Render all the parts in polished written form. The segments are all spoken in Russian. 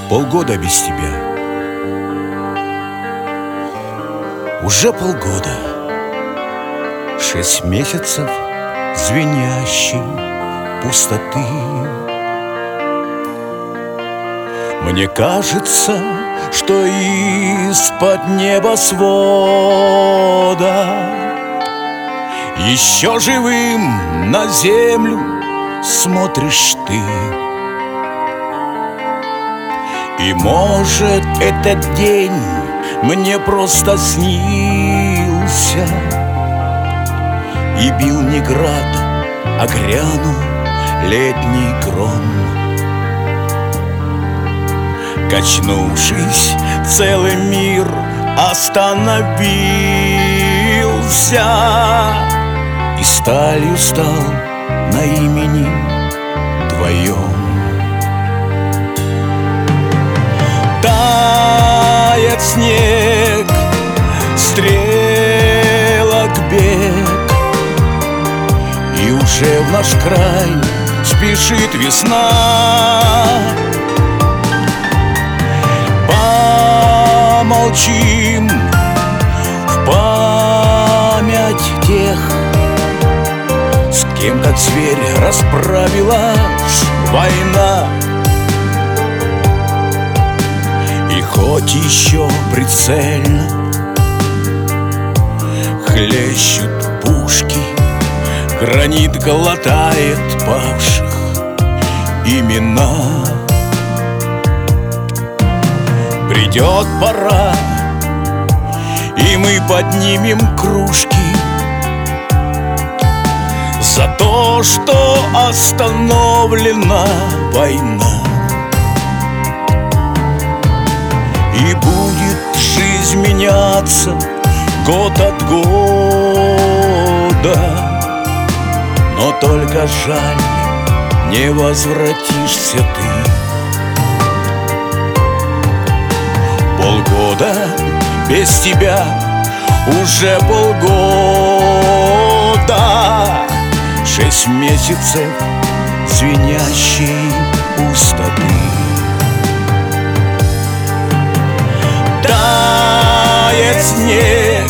Полгода без тебя. Уже полгода. 6 месяцев звенящей пустоты. Мне кажется, что из-под небосвода еще живым на землю смотришь ты. И может этот день мне просто снился, и бил не град, а грянул летний гром. Качнувшись, целый мир остановился, и сталью стал на имени твоем. Тает снег, стрелок бег, и уже в наш край спешит весна. Помолчим в память тех, с кем как зверь расправилась война. И хоть еще прицельно хлещут пушки, гранит глотает павших имена. Придет пора, и мы поднимем кружки за то, что остановлена война. И будет жизнь меняться год от года, но только жаль, не возвратишься ты. Полгода без тебя, уже полгода. 6 месяцев звенящей пустоты. Тает снег,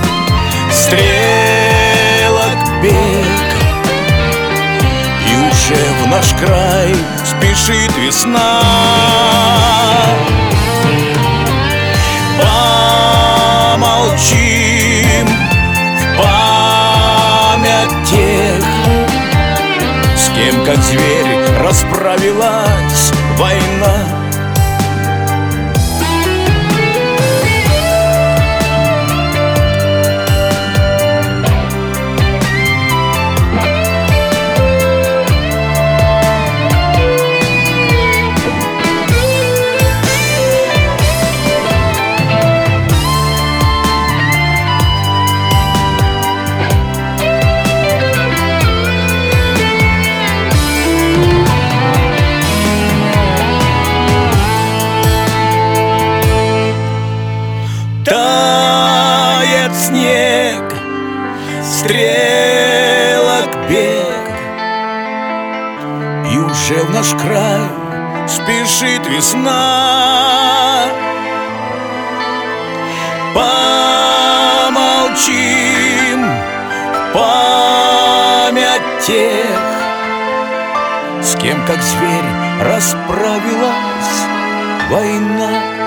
стрелок бег, и уже в наш край спешит весна. Помолчим в память тех, с кем как зверь расправилась война. Тает снег, стрелок бег, и уже в наш край спешит весна. Помолчим в память тех, с кем как зверь расправилась война.